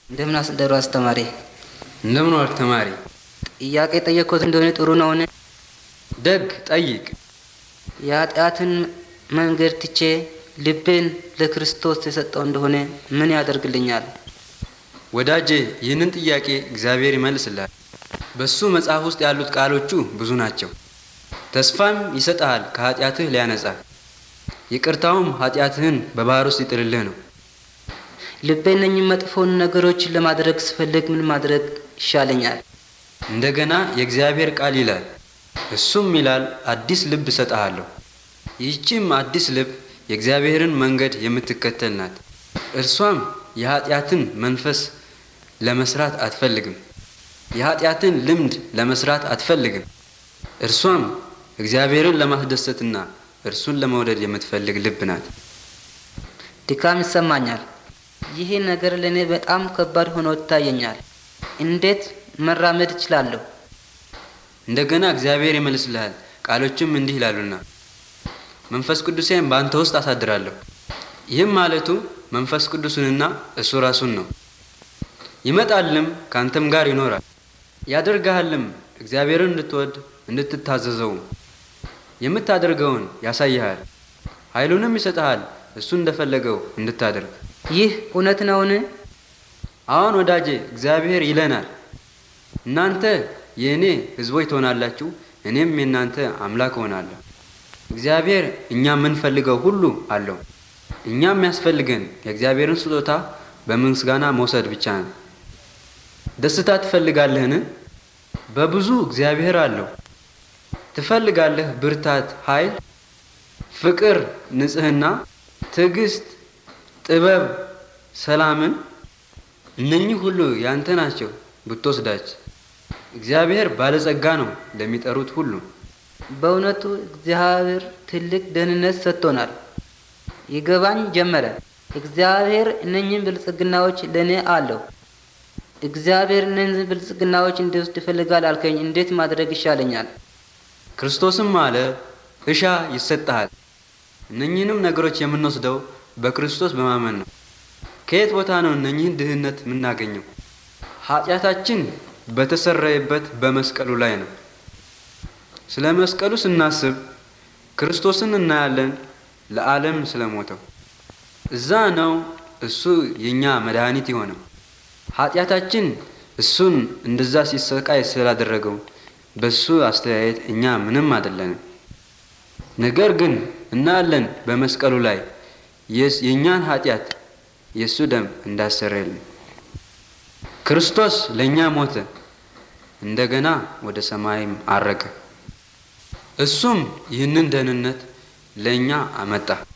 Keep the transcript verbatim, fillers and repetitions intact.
እንደምን አስደሩ አስተማሪ? እንደምን ዋልክ ተማሪ? ጥያቄ ጠየቅኩት እንደሆነ ጥሩ ነውን? ደግ ጠይቅ። የኃጢአትን መንገድ ትቼ ልቤን ለክርስቶስ የሰጠው እንደሆነ ምን ያደርግልኛል? ወዳጄ ይህንን ጥያቄ እግዚአብሔር ይመልስልሃል። በሱ መጽሐፍ ውስጥ ያሉት ቃሎቹ ብዙ ናቸው። ተስፋም ይሰጥሃል ከኃጢአትህ ሊያነጻህ፣ ይቅርታውም ኃጢአትህን በባህር ውስጥ ይጥልልህ ነው። ልቤ እነኝህ መጥፎን ነገሮችን ለማድረግ ስፈልግ ምን ማድረግ ይሻለኛል? እንደገና የእግዚአብሔር ቃል ይላል፣ እሱም ይላል አዲስ ልብ እሰጥሃለሁ። ይህችም አዲስ ልብ የእግዚአብሔርን መንገድ የምትከተል ናት። እርሷም የኃጢአትን መንፈስ ለመስራት አትፈልግም። የኃጢአትን ልምድ ለመስራት አትፈልግም። እርሷም እግዚአብሔርን ለማስደሰትና እርሱን ለመውደድ የምትፈልግ ልብ ናት። ድካም ይሰማኛል። ይሄ ነገር ለኔ በጣም ከባድ ሆኖ ይታየኛል። እንዴት መራመድ እችላለሁ? እንደገና እግዚአብሔር ይመልስልሃል። ቃሎችም እንዲህ ይላሉና መንፈስ ቅዱሴን በአንተ ውስጥ አሳድራለሁ። ይህም ማለቱ መንፈስ ቅዱስንና እሱ ራሱን ነው። ይመጣልም ካንተም ጋር ይኖራል። ያደርግሃልም እግዚአብሔርን እንድትወድ እንድትታዘዘው፣ የምታደርገውን ያሳይሃል። ኃይሉንም ይሰጥሃል እሱ እንደፈለገው እንድታደርግ። ይህ እውነት ነውን? አዎን ወዳጄ፣ እግዚአብሔር ይለናል፣ እናንተ የእኔ ሕዝቦች ትሆናላችሁ፣ እኔም የእናንተ አምላክ እሆናለሁ። እግዚአብሔር እኛ የምንፈልገው ሁሉ አለው። እኛም የሚያስፈልገን የእግዚአብሔርን ስጦታ በምስጋና መውሰድ ብቻ ነው። ደስታ ትፈልጋለህን? በብዙ እግዚአብሔር አለው። ትፈልጋለህ ብርታት፣ ኃይል፣ ፍቅር፣ ንጽህና፣ ትዕግስት፣ ጥበብ፣ ሰላምን? እነኚህ ሁሉ ያንተ ናቸው ብትወስዳች። እግዚአብሔር ባለጸጋ ነው ለሚጠሩት ሁሉ። በእውነቱ እግዚአብሔር ትልቅ ደህንነት ሰጥቶናል። ይገባኝ ጀመረ። እግዚአብሔር እነኚህን ብልጽግናዎች ለኔ አለው። እግዚአብሔር እነኚህን ብልጽግናዎች እንድወስድ ይፈልጋል አልከኝ። እንዴት ማድረግ ይሻለኛል? ክርስቶስም አለ እሻ ይሰጥሃል። እነኚህንም ነገሮች የምንወስደው በክርስቶስ በማመን ነው። ከየት ቦታ ነው እነኚህን ድህነት የምናገኘው? ኃጢአታችን በተሰረየበት በመስቀሉ ላይ ነው። ስለ መስቀሉ ስናስብ ክርስቶስን እናያለን፣ ለዓለም ስለሞተው። እዛ ነው እሱ የኛ መድኃኒት የሆነው። ኃጢአታችን እሱን እንደዛ ሲሰቃይ ስላደረገው በሱ አስተያየት እኛ ምንም አይደለንም። ነገር ግን እናያለን በመስቀሉ ላይ የኛን ኃጢአት የሱ ደም እንዳሰረየልን። ክርስቶስ ለኛ ሞተ፣ እንደገና ወደ ሰማይም አረገ። እሱም ይህንን ደህንነት ለኛ አመጣ።